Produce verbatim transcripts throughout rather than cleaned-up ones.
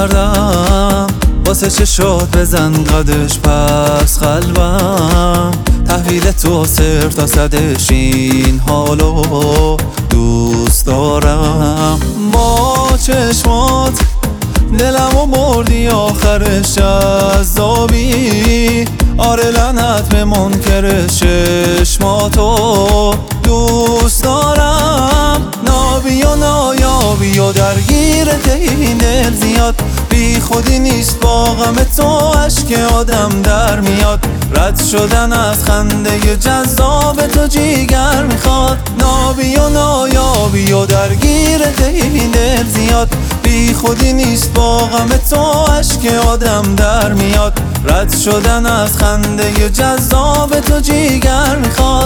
کردم واسه چه شد بزن قدش پس قلبم تحویل تو صفر تا صدش این حالو دوست دارم. با چشمات دلمو بردی آخرش جذابی، آره لعنت به منکر چشماتو دوست دارم. نابی و نایابی و درگیرت این دل زیاد، بی خودی نیست با غم تو اشک آدم در میاد. رد شدن از خنده جذاب تو جیگر میخواد. نابی و نایابی و درگیرت این دل زیاد، بی خودی نیست با غم تو اشک آدم در میاد. رد شدن از خنده جذاب تو جیگر میخواد.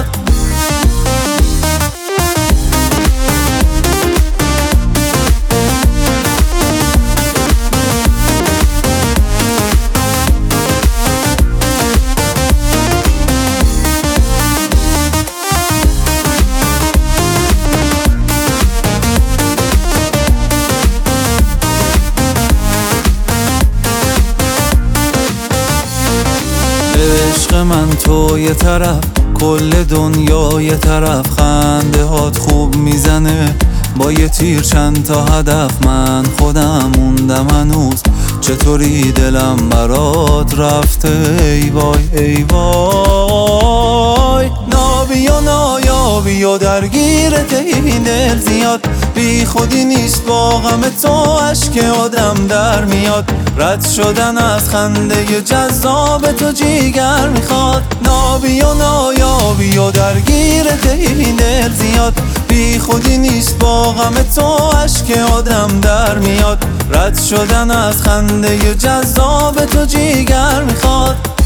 عشق من تو یه طرف، کل دنیا یه طرف، خنده هات خوب میزنه با یه تیر چند تا هدف. من خودم موندم هنوز چطوری دلم برات رفته، ای وای ای وای. نابی و نایابی و درگیرت این دل زیاد، بی خودی نیست با غم تو اشک آدم در میاد. رد شدن از خنده جذاب تو جیگر میخواد. نابی و نایابی و درگیرت این دل زیاد، بی خودی نیست با غم تو اشک آدم در میاد. رد شدن از خنده جذاب تو جیگر میخواد.